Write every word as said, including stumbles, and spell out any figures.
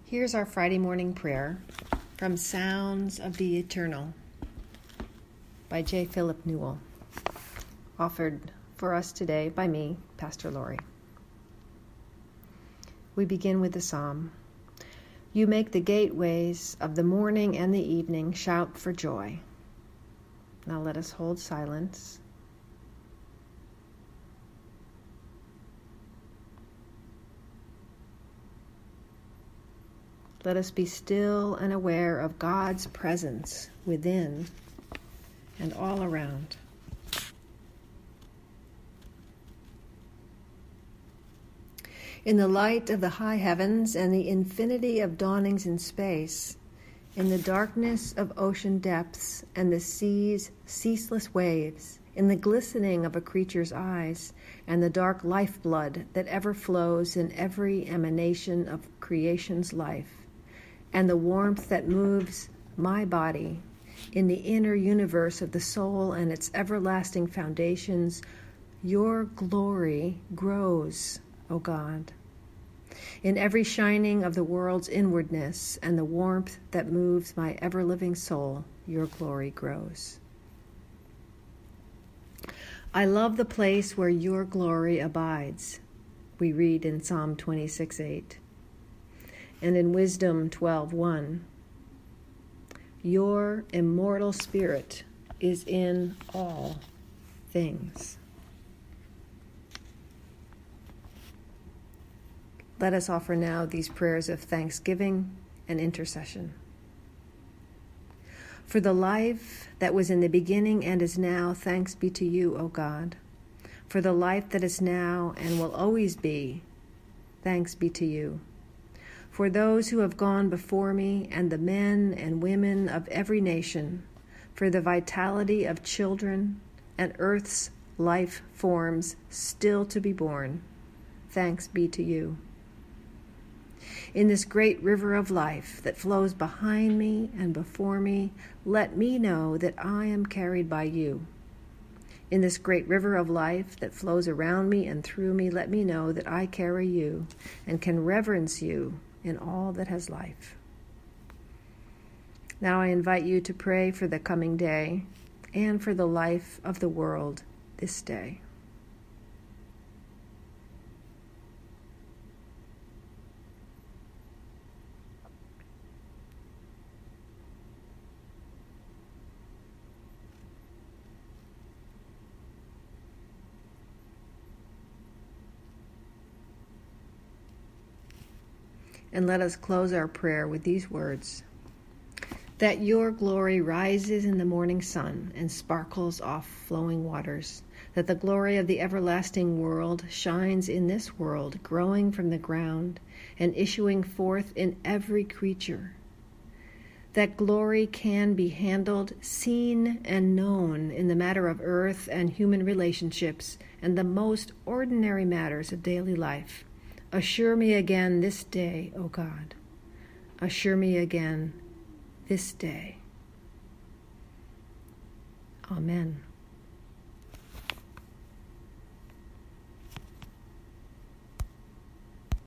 Here's our Friday morning prayer from Sounds of the Eternal by J. Philip Newell, offered for us today by me, Pastor Lori. We begin with the psalm. You make the gateways of the morning and the evening shout for joy. Now let us hold silence. Let us be still and aware of God's presence within and all around. In the light of the high heavens and the infinity of dawnings in space, in the darkness of ocean depths and the sea's ceaseless waves, in the glistening of a creature's eyes and the dark lifeblood that ever flows in every emanation of creation's life, and the warmth that moves my body in the inner universe of the soul and its everlasting foundations, your glory grows, O God. In every shining of the world's inwardness and the warmth that moves my ever-living soul, your glory grows. I love the place where your glory abides, we read in Psalm twenty-six eight. And in Wisdom twelve one, your immortal spirit is in all things. Let us offer now these prayers of thanksgiving and intercession. For the life that was in the beginning and is now, thanks be to you, O God. For the life that is now and will always be, thanks be to you. For those who have gone before me and the men and women of every nation, for the vitality of children and earth's life forms still to be born, thanks be to you. In this great river of life that flows behind me and before me, let me know that I am carried by you. In this great river of life that flows around me and through me, let me know that I carry you and can reverence you in all that has life. Now I invite you to pray for the coming day and for the life of the world this day. And let us close our prayer with these words. That your glory rises in the morning sun and sparkles off flowing waters. That the glory of the everlasting world shines in this world, growing from the ground and issuing forth in every creature. That glory can be handled, seen, and known in the matter of earth and human relationships and the most ordinary matters of daily life. Assure me again this day, O God. Assure me again this day. Amen.